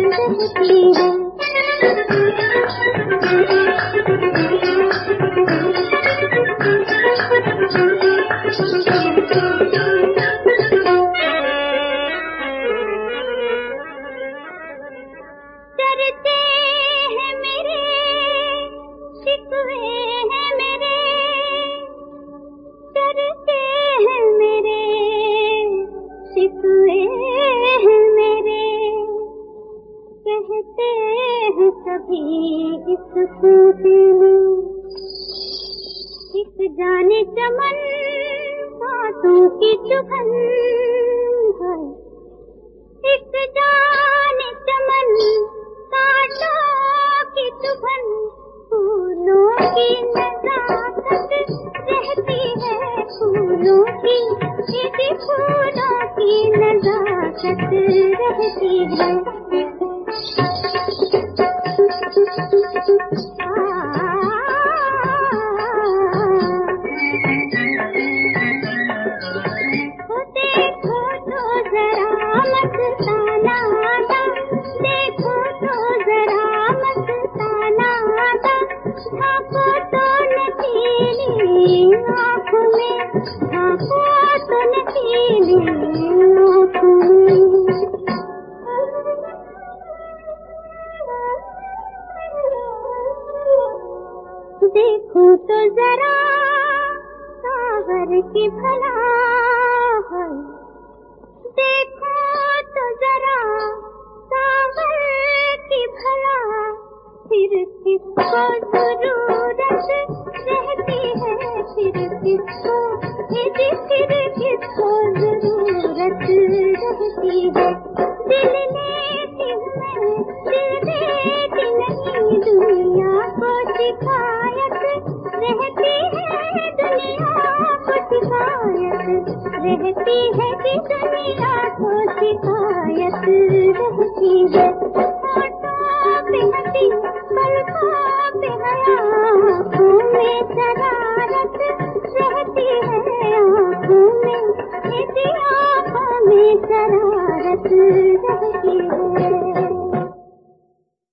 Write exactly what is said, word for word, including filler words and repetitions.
रहती है। डरते हैं मेरे, शिकवे हैं मेरे, डरते हैं मेरे, शिकवे हैं मेरे, कहते हैं सभी इस खूंटे में, एक जाने चमन बातों की चुभन है, एक जाने चमन कांटों की चुभन, फूलों की नजाकत रहती है, फूलों की यदि फूलों की नजाकत रहती है। देखो तो जरा मस्ताना दा, देखो तो जरा मस्ताना दा, झांको तो नशीली आँखों में, झांको तो नशीली आँखों में। देखो तो जरा सावर की भला है, देखो तो जरा सावर की भला, फिर किसको जरूरत रहती है, फिर किसको यदि फिर किसको जरूरत रहती है। दिल लेती हूँ मैं, दिल देती नहीं, दुनिया को शिकायत रहती है, दुनिया को शिकायत रहती है, कि दुनिया को शिकायत रहती है। होठों पे हंसी, पलकों पे हया, आँखों में शरारत रहती है, आँखों में यदि आँखों में शरारत रहती है।